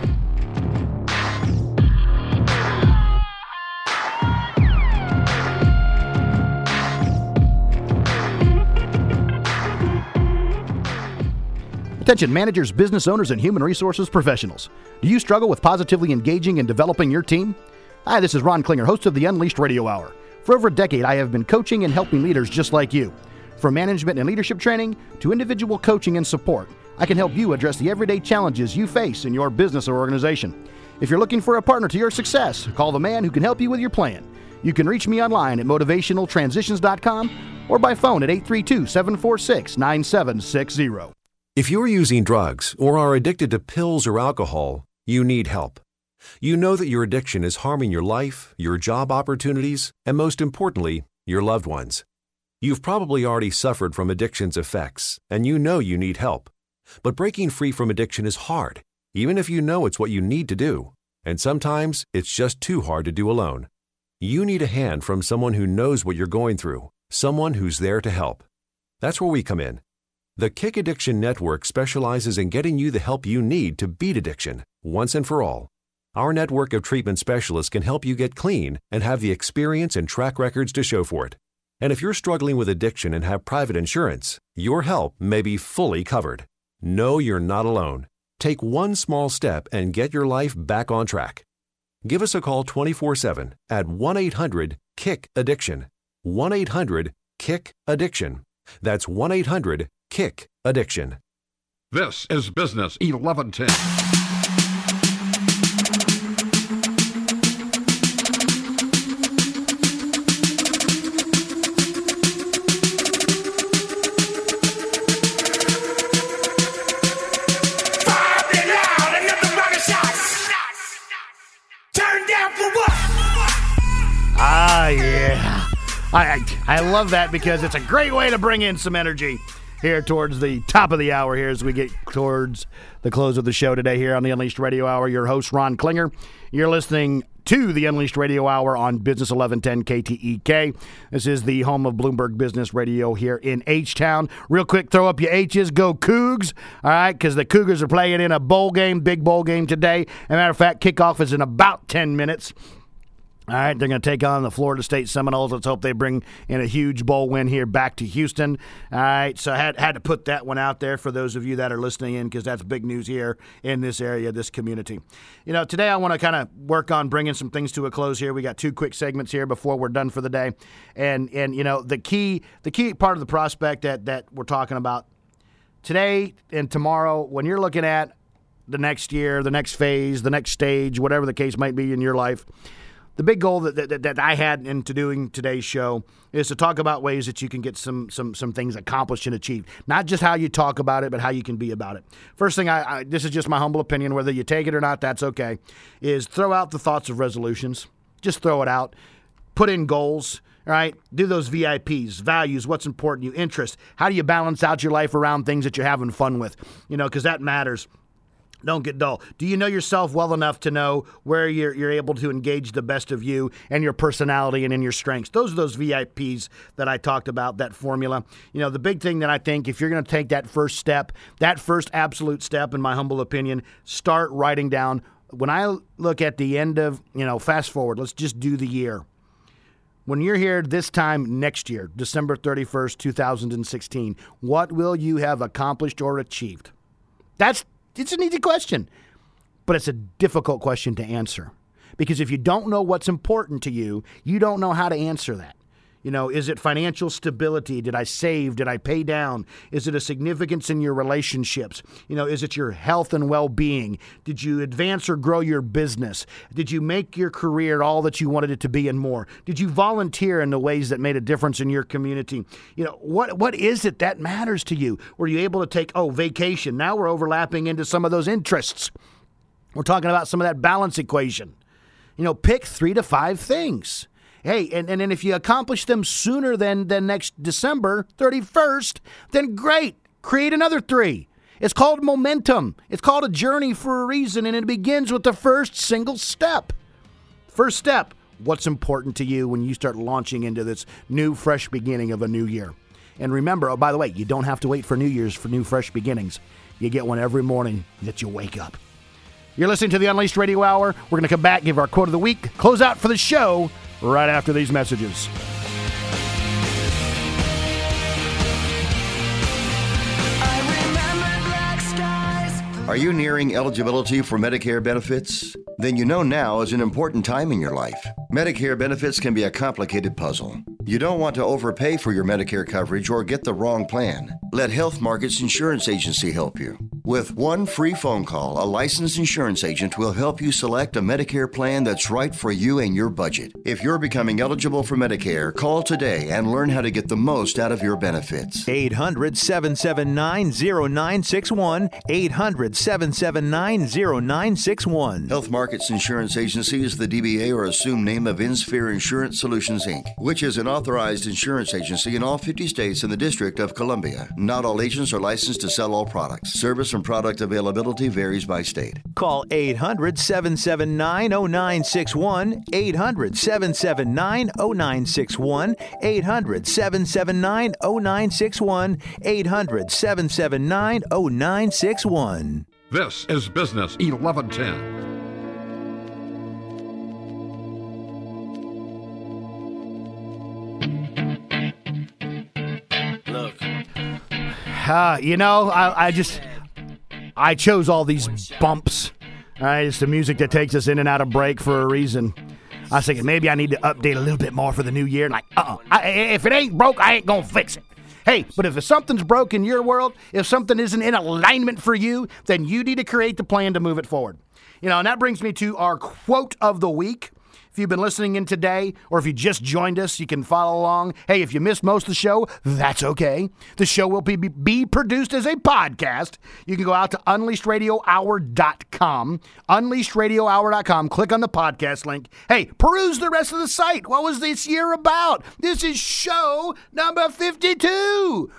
Attention managers, business owners, and human resources professionals. Do you struggle with positively engaging and developing your team? Hi, this is Ron Klinger, host of the Unleashed Radio Hour. For over a decade, I have been coaching and helping leaders just like you. From management and leadership training to individual coaching and support, I can help you address the everyday challenges you face in your business or organization. If you're looking for a partner to your success, call the man who can help you with your plan. You can reach me online at motivational transitions dot com or by phone at eight three two, seven four six, nine seven six zero. If you're using drugs or are addicted to pills or alcohol, you need help. You know that your addiction is harming your life, your job opportunities, and most importantly, your loved ones. You've probably already suffered from addiction's effects, and you know you need help. But breaking free from addiction is hard, even if you know it's what you need to do. And sometimes it's just too hard to do alone. You need a hand from someone who knows what you're going through, someone who's there to help. That's where we come in. The Kick Addiction Network specializes in getting you the help you need to beat addiction once and for all. Our network of treatment specialists can help you get clean and have the experience and track records to show for it. And if you're struggling with addiction and have private insurance, your help may be fully covered. Know you're not alone. Take one small step and get your life back on track. Give us a call twenty-four seven at one eight hundred kick addiction. one eight hundred kick addiction. That's one eight hundred kick addiction. This is Business eleven ten. Ah, yeah. I, I I love that because it's a great way to bring in some energy here towards the top of the hour here as we get towards the close of the show today here on the Unleashed Radio Hour. Your host, Ron Klinger. You're listening to the Unleashed Radio Hour on Business eleven ten K T E K. This is the home of Bloomberg Business Radio here in H-Town. Real quick, throw up your H's, go Cougs, all right, because the Cougars are playing in a bowl game, big bowl game today. As a matter of fact, kickoff is in about ten minutes. All right, they're going to take on the Florida State Seminoles. Let's hope they bring in a huge bowl win here back to Houston. All right, so I had, had to put that one out there for those of you that are listening in because that's big news here in this area, this community. You know, today I want to kind of work on bringing some things to a close here. We got two quick segments here before we're done for the day. And, and you know, the key the key part of the prospect that, that we're talking about today and tomorrow, when you're looking at the next year, the next phase, the next stage, whatever the case might be in your life, the big goal that, that that I had into doing today's show is to talk about ways that you can get some some some things accomplished and achieved. Not just how you talk about it, but how you can be about it. First thing, I, I this is just my humble opinion, whether you take it or not, that's okay, is throw out the thoughts of resolutions. Just throw it out. Put in goals, all right? Do those V I Ps, values, what's important to you, interest. How do you balance out your life around things that you're having fun with? You know, because that matters. Don't get dull. Do you know yourself well enough to know where you're you're able to engage the best of you and your personality and in your strengths? Those are those V I Ps that I talked about, that formula. You know, the big thing that I think, if you're going to take that first step, that first absolute step, in my humble opinion, start writing down. When I look at the end of, you know, fast forward, let's just do the year. When you're here this time next year, December thirty-first, two thousand sixteen, what will you have accomplished or achieved? That's It's an easy question, but it's a difficult question to answer because if you don't know what's important to you, you don't know how to answer that. You know, is it financial stability? Did I save? Did I pay down? Is it a significance in your relationships? You know, is it your health and well-being? Did you advance or grow your business? Did you make your career all that you wanted it to be and more? Did you volunteer in the ways that made a difference in your community? You know, what what is it that matters to you? Were you able to take, oh, vacation? Now we're overlapping into some of those interests. We're talking about some of that balance equation. You know, pick three to five things. Hey, and, and, and if you accomplish them sooner than, than next December thirty-first, then great. Create another three. It's called momentum. It's called a journey for a reason, and it begins with the first single step. First step, what's important to you when you start launching into this new, fresh beginning of a new year. And remember, oh, by the way, you don't have to wait for New Year's for new, fresh beginnings. You get one every morning that you wake up. You're listening to the Unleashed Radio Hour. We're going to come back, give our quote of the week, close out for the show right after these messages. Are you nearing eligibility for Medicare benefits? Then you know now is an important time in your life. Medicare benefits can be a complicated puzzle. You don't want to overpay for your Medicare coverage or get the wrong plan. Let Health Markets Insurance Agency help you. With one free phone call, a licensed insurance agent will help you select a Medicare plan that's right for you and your budget. If you're becoming eligible for Medicare, call today and learn how to get the most out of your benefits. eight hundred, seven seven nine, zero nine six one. eight hundred, seven seven nine, zero nine six one. Health Markets markets insurance agency is the D B A or assumed name of InSphere Insurance Solutions, Incorporated, which is an authorized insurance agency in all fifty states and the District of Columbia. Not all agents are licensed to sell all products. Service and product availability varies by state. Call eight hundred, seven seven nine, oh nine six one, eight hundred, seven seven nine, oh nine six one, eight hundred, seven seven nine, oh nine six one, eight hundred, seven seven nine, oh nine six one. This is Business eleven ten. Look. Uh, you know, I, I just, I chose all these bumps. All right, it's the music that takes us in and out of break for a reason. I was thinking maybe I need to update a little bit more for the new year. Like, uh-uh, I, if it ain't broke, I ain't gonna fix it. Hey, but if something's broke in your world, if something isn't in alignment for you, then you need to create the plan to move it forward. You know, and that brings me to our quote of the week. If you've been listening in today, or if you just joined us, you can follow along. Hey, if you missed most of the show, that's okay. The show will be, be produced as a podcast. You can go out to unleashed radio hour dot com, unleashed radio hour dot com, click on the podcast link. Hey, peruse the rest of the site. What was this year about? This is show number fifty-two.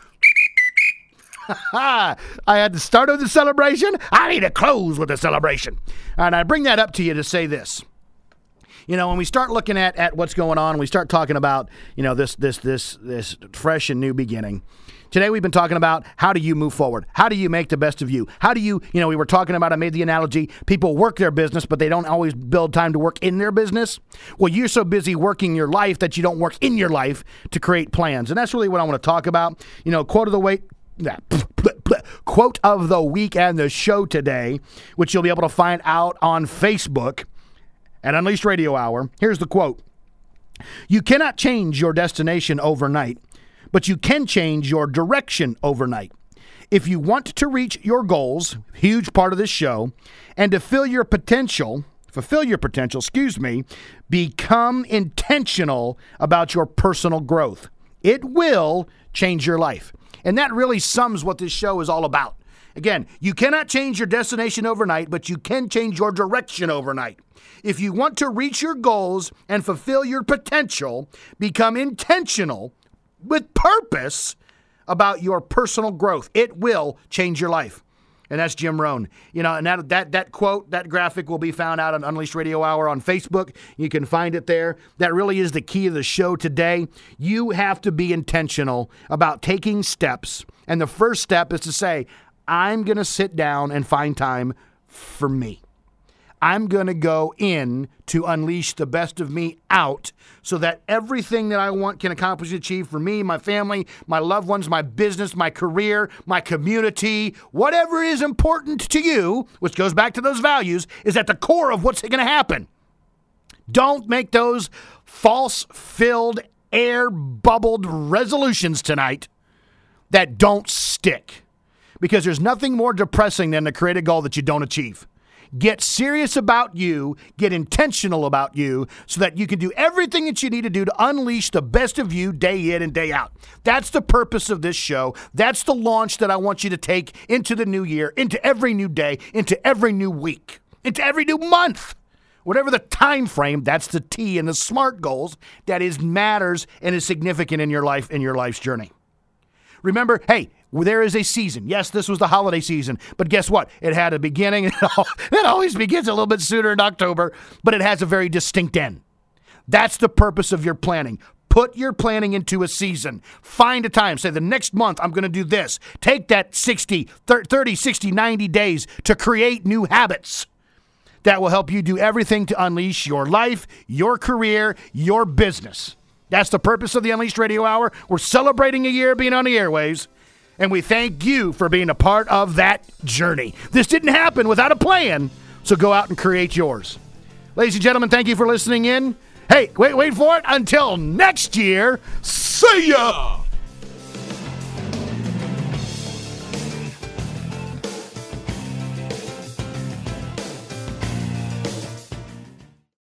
I had the start of the celebration. I need to close with the celebration. And I bring that up to you to say this. You know, when we start looking at, at what's going on, we start talking about, you know, this this this this fresh and new beginning. Today we've been talking about how do you move forward? How do you make the best of you? How do you, you know, we were talking about, I made the analogy, people work their business, but they don't always build time to work in their business. Well, you're so busy working your life that you don't work in your life to create plans. And that's really what I want to talk about. You know, quote of the week. Quote of the week and the show today, which you'll be able to find out on Facebook at Unleashed Radio Hour. Here's the quote. You cannot change your destination overnight, but you can change your direction overnight. If you want to reach your goals, huge part of this show, and to fill your potential, fulfill your potential, excuse me, become intentional about your personal growth. It will change your life. And that really sums what this show is all about. Again, you cannot change your destination overnight, but you can change your direction overnight. If you want to reach your goals and fulfill your potential, become intentional with purpose about your personal growth. It will change your life. And that's Jim Rohn. You know, and that, that that quote, that graphic will be found out on Unleashed Radio Hour on Facebook. You can find it there. That really is the key of the show today. You have to be intentional about taking steps. And the first step is to say, I'm going to sit down and find time for me. I'm going to go in to unleash the best of me out so that everything that I want can accomplish and achieve for me, my family, my loved ones, my business, my career, my community, whatever is important to you, which goes back to those values, is at the core of what's going to happen. Don't make those false-filled, air-bubbled resolutions tonight that don't stick. Because there's nothing more depressing than to create a goal that you don't achieve. Get serious about you, get intentional about you, so that you can do everything that you need to do to unleash the best of you day in and day out. That's the purpose of this show. That's the launch that I want you to take into the new year, into every new day, into every new week, into every new month. Whatever the time frame, that's the T in the SMART goals that is matters and is significant in your life, in your life's journey. Remember, hey, there is a season. Yes, this was the holiday season, but guess what? It had a beginning. It always begins a little bit sooner in October, but it has a very distinct end. That's the purpose of your planning. Put your planning into a season. Find a time. Say the next month I'm going to do this. Take that sixty, thirty, sixty, ninety days to create new habits that will help you do everything to unleash your life, your career, your business. That's the purpose of the Unleashed Radio Hour. We're celebrating a year being on the airwaves. And we thank you for being a part of that journey. This didn't happen without a plan, so go out and create yours. Ladies and gentlemen, thank you for listening in. Hey, wait, wait for it. Until next year, see ya!